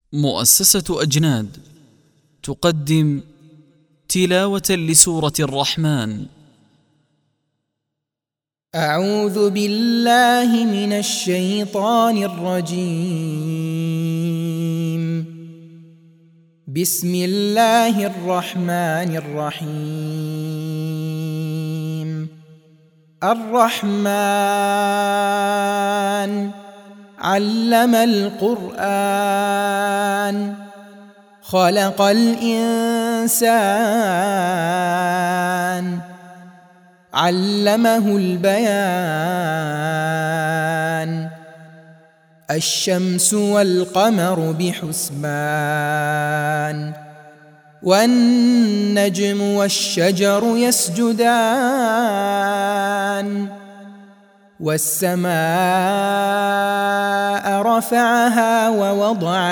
مؤسسة أجناد تقدم تلاوة لسورة الرحمن. أعوذ بالله من الشيطان الرجيم. بسم الله الرحمن الرحيم. الرحمن علم القرآن خلق الإنسان علمه البيان. الشمس والقمر بحسبان والنجم والشجر يسجدان. والسماء رفعها ووضع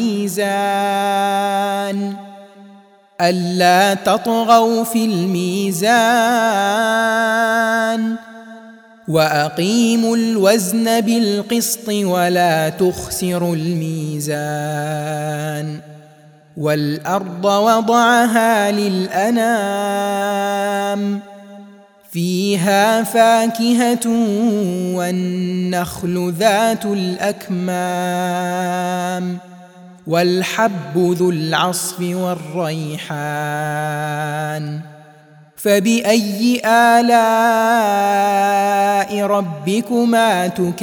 الميزان ألا تطغوا في الميزان وأقيموا الوزن بالقسط ولا تخسروا الميزان. والأرض وضعها للأنام فيها فاكهة والنخل ذات الأكمام والحب ذو العصف والريحان. فبأي آلاء ربكما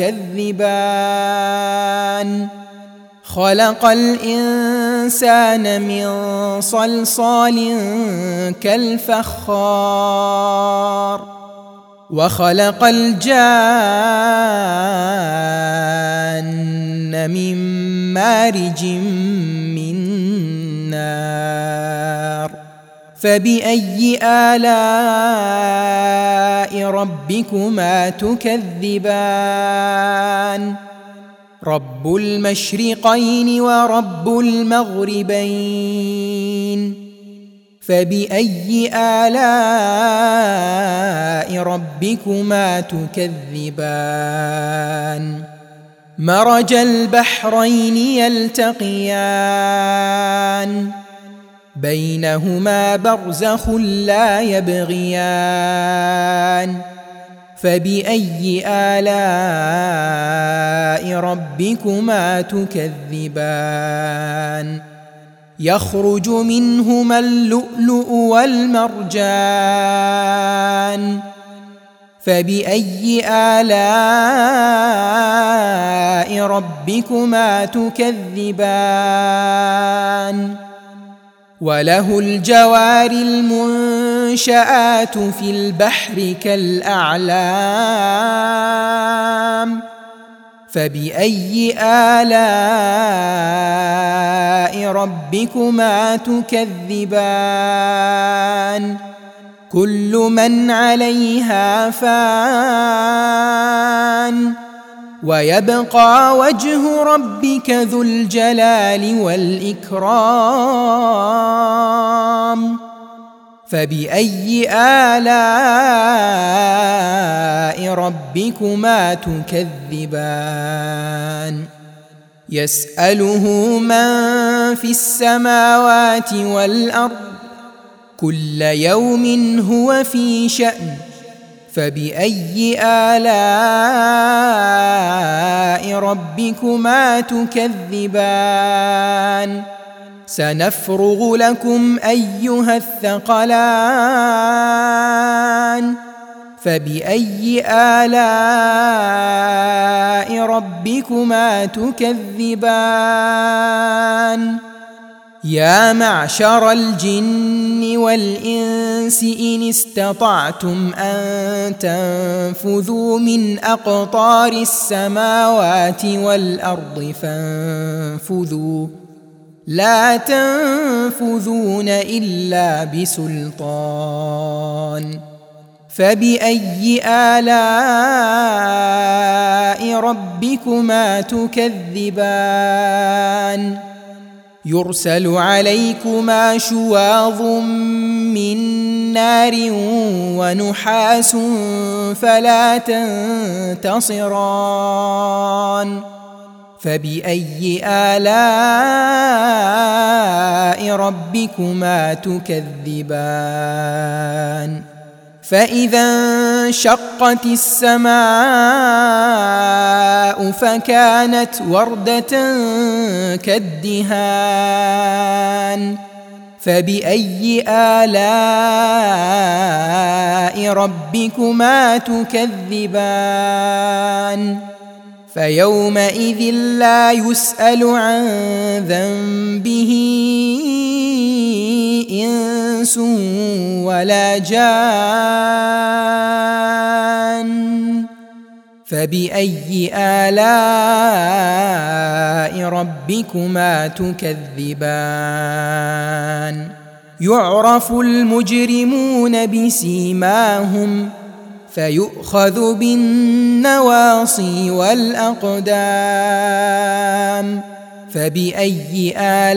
تكذبان؟ خلق الإنسان من صلصال كالفخار وخلق الجان من مارج من نار. فبأي آلاء ربكما تكذبان؟ رب المشرقين ورب المغربين. فبأي آلاء ربكما تكذبان؟ مرج البحرين يلتقيان بينهما برزخ لا يبغيان. فبأي آلاء ربكما تكذبان؟ يخرج منهما اللؤلؤ والمرجان. فبأي آلاء ربكما تكذبان؟ وله الجوار المنشآت في البحر كالأعلام. فبأي آلاء ربكما تكذبان؟ كل من عليها فان ويبقى وجه ربك ذو الجلال والإكرام. فبأي آلاء ربكما تكذبان؟ يسأله من في السماوات والأرض كل يوم هو في شأن. فبأي آلاء ربكما تكذبان؟ سنفرغ لكم أيها الثقلان. فبأي آلاء ربكما تكذبان؟ يا معشر الجن والإنس إن استطعتم أن تنفذوا من أقطار السماوات والأرض فانفذوا لا تنفذون إلا بسلطان. فبأي آلاء ربكما تكذبان؟ يرسل عليكما شواظ من نار ونحاس فلا تنتصران. فبأي آلاء ربكما تكذبان فإذا انشقت السماء فكانت وردة كالدهان فبأي آلاء ربكما تكذبان فيومئذ لا يسأل عن ذنبه إنس ولا جان فبأي آلاء ربكما تكذبان يعرف المجرمون بسيماهم فيؤخذ بالنواصي والأقدام فبأي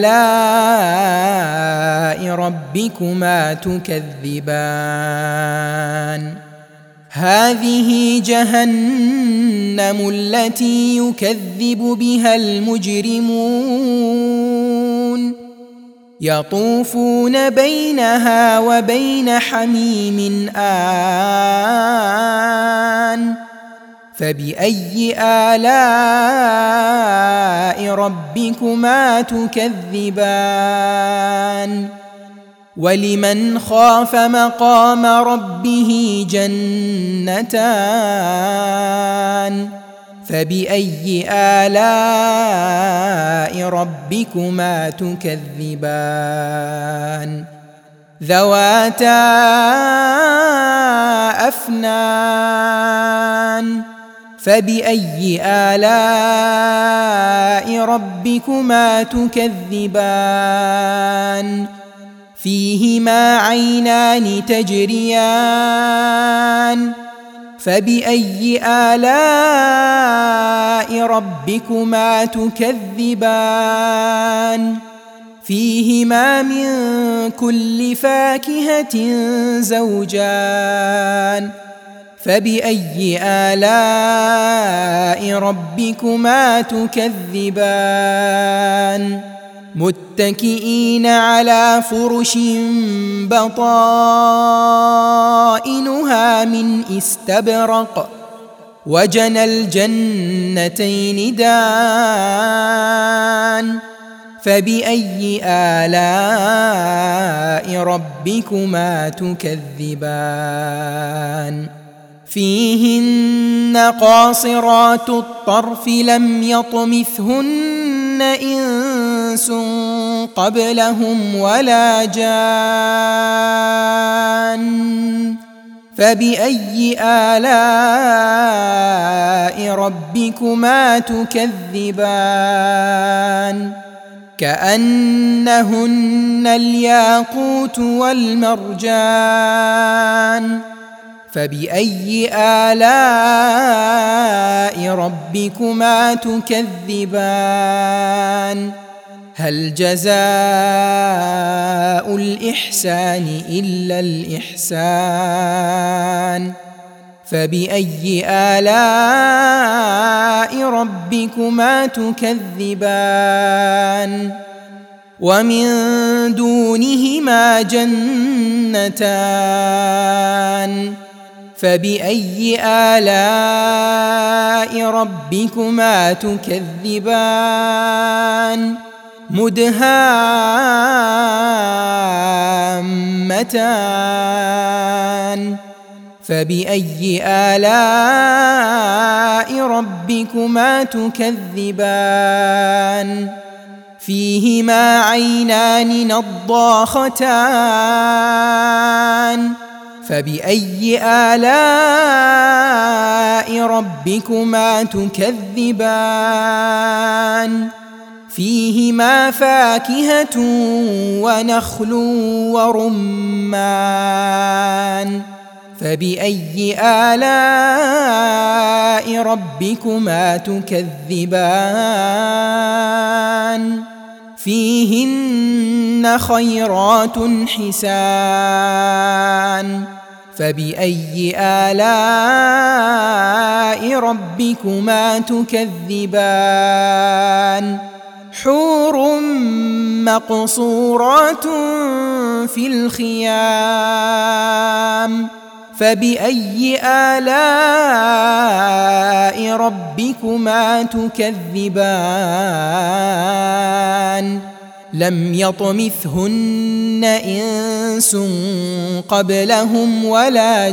آلاء ربكما تكذبان هذه جهنم التي يكذب بها المجرمون يطوفون بينها وبين حميم آن فبأي آلاء ربكما تكذبان ولمن خاف مقام ربه جنتان فبأي آلاء ربكما تكذبان ذواتا أفنان فبأي آلاء ربكما تكذبان فيهما عينان تجريان فبأي آلاء ربكما تكذبان فيهما من كل فاكهة زوجان فبأي آلاء ربكما تكذبان متكئين على فرش بطائنها من استبرق وجنى الجنتين دان فبأي آلاء ربكما تكذبان فيهن قاصرات الطرف لم يطمثهن إنس قبلهم ولا جان فبأي آلاء ربكما تكذبان كأنهن الياقوت والمرجان فبأي آلاء ربكما تكذبان هل جزاء الإحسان إلا الإحسان فبأي آلاء ربكما تكذبان ومن دونهما جنتان فبأي آلاء ربكما تكذبان مدهامتان فبأي آلاء ربكما تكذبان فيهما عينان نضاختان فبأي آلاء ربكما تكذبان فيهما فاكهة ونخل ورمان فبأي آلاء ربكما تكذبان فيهن خيرات حسان فبأي آلاء ربكما تكذبان حور مقصورات في الخيام فبأي آلاء ربكما تكذبان لم يطمثهن إنس قبلهم ولا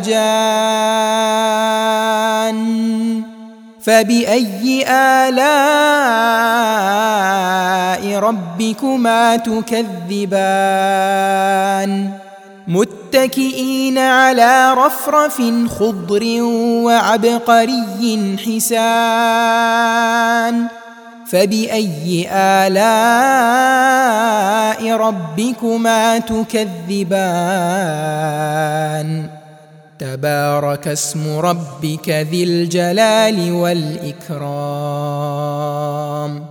جان فبأي آلاء ربكما تكذبان متكئين على رفرف خضر وعبقري حسان فبأي آلاء ربكما تكذبان تبارك اسم ربك ذي الجلال والإكرام